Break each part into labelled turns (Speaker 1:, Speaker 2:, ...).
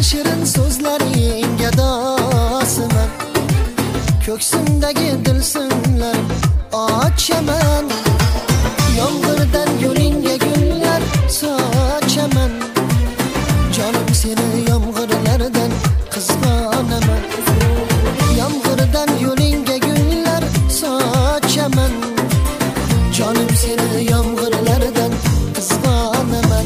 Speaker 1: shirin so'zlaring gadosiman. Ko'ksimdagi dilsimlar ochaman. Yomg'irdan yo'lingga gullar sochaman. Jonim seni yomg'irlardan qizg'onaman. Yomg'irdan yo'lingga gullar sochaman. Jonim seni yomg'irlardan qizg'onaman.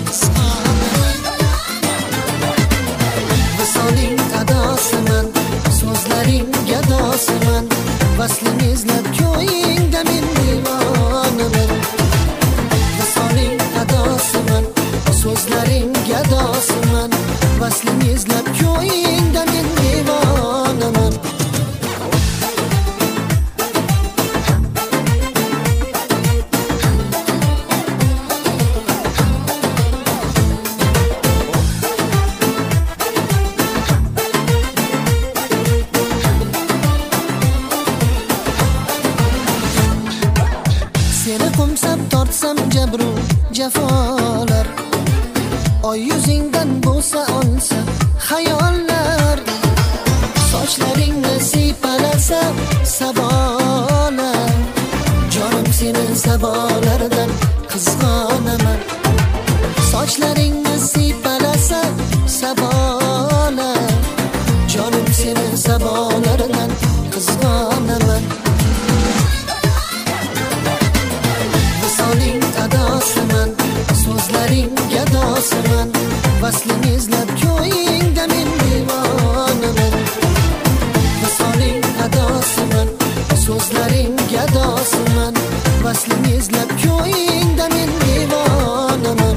Speaker 1: Visoling adosiman, so'zlaring gadosiman. Vasling izlab ko'yingda men divonaman. Visoling adosiman, so'zlaring gadosiman. Vasling izlab ko'yingda men divonaman. Seni qo'msab tortsam jabru jafolar, oy yuzingdan bo'lsa olsa xayollar. Sochlaringni siypalasa sabolar, jonim seni sabolardan qizg'onaman. Sochlaringni siypalasa sabolar, jonim seni sabolardan qizg'onaman. Visoling adosiman, so'zlaring gadosiman. Vasling izlab ko'yingda men divonaman. Visoling adosiman, so'zlaring gadosiman. Vasling izlab ko'yingda men divonaman.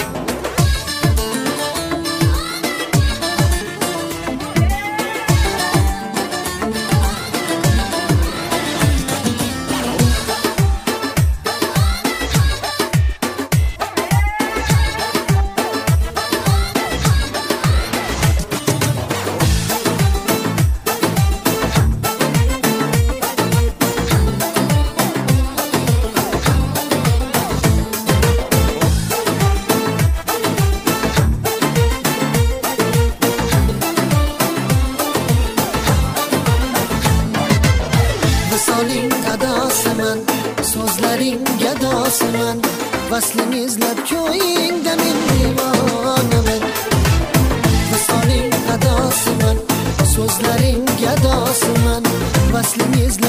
Speaker 1: Visoling adosiman, so'zlaring gadosiman. Vasling izlab ko'yingda men divonaman. Visoling adosiman, so'zlaring gadosiman. Vasling izlab